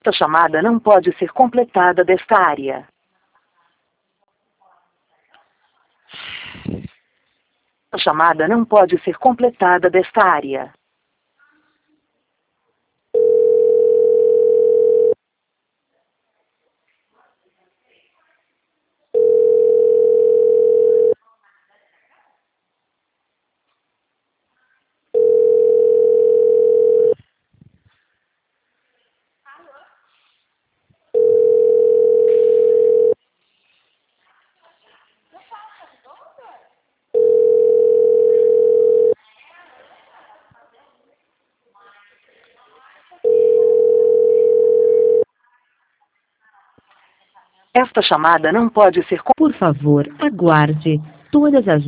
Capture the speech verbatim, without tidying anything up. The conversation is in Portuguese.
Esta chamada não pode ser completada desta área. A chamada não pode ser completada desta área. Esta chamada não pode ser... Por favor, aguarde. Todas as